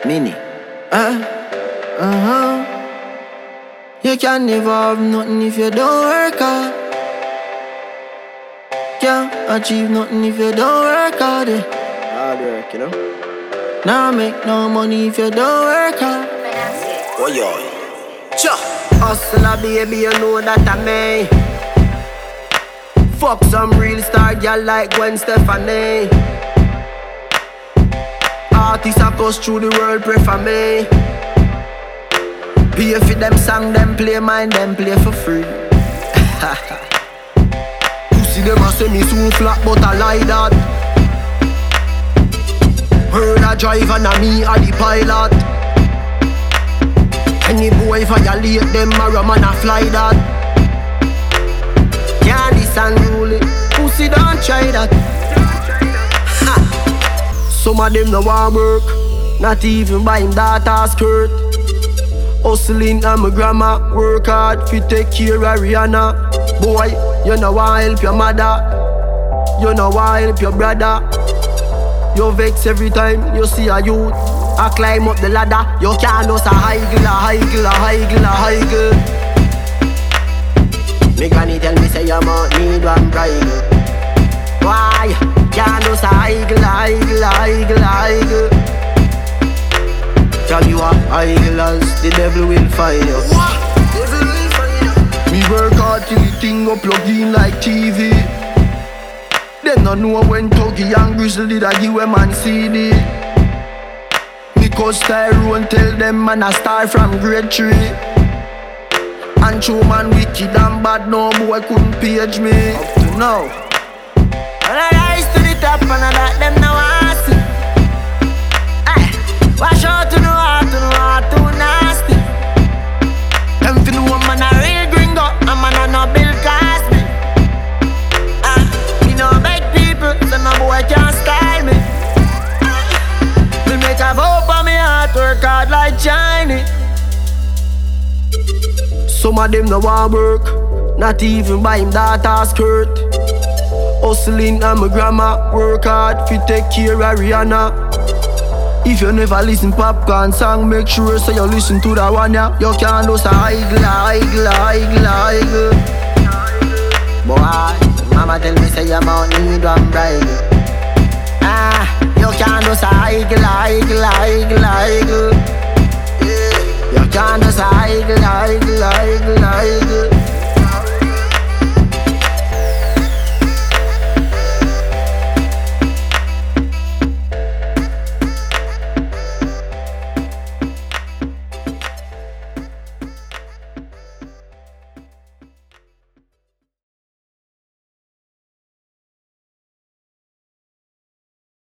Mini. You can never have nothing if you don't work hard. Can't achieve nothing if you don't work hard. Hard work, you know. Now make no money if you don't work hard. Oh yo. Cha. Hustler baby, you know that I may. Fuck some real star girl like Gwen Stefani. Artists across through the world pray for me. Pay for them song, them play mine, them play for free. Pussy them a say me so flat, but I like that. Heard a drive and a me a the pilot. Any boy violate them, a man a fly that. Can't this unruly, pussy don't try that. Some of them no want work, not even buy him daughter's skirt. Hustling and my grandma, work hard fi take care of Rihanna. Boy, you know want help your mother, you know want help your brother. You vex every time you see a youth I climb up the ladder. You can't just a higgle. Me granny tell me say you might need one bride. Why? Can't just a higgle. Tell you a higglers, the devil will find you. What? Devil will find you. Me work hard till the thing go plug in like TV. Them no know when Tuggy and Grizzly that give a man CD. Because Tyrone tell them man a star from grade 3. And true man wicked and bad, no boy couldn't page me. Up to now. And I rise to the top and I got them now I see. Wash out to the heart too nasty. Them fin woman a real gringo, a man a no Bill Cosby. Me no beg people, so no boy can't style me. Me make a vow for me heart, work hard like Chinese. Some of them no want work, not even buy him daughter's skirt. Hustling and my grandma, work hard fi take care of Rihanna. If you never listen Popcorn song, make sure so you listen to that one, yeah. You can't just a higgle. Boy, mama tell me say you might need one bride. You can't just a higgle.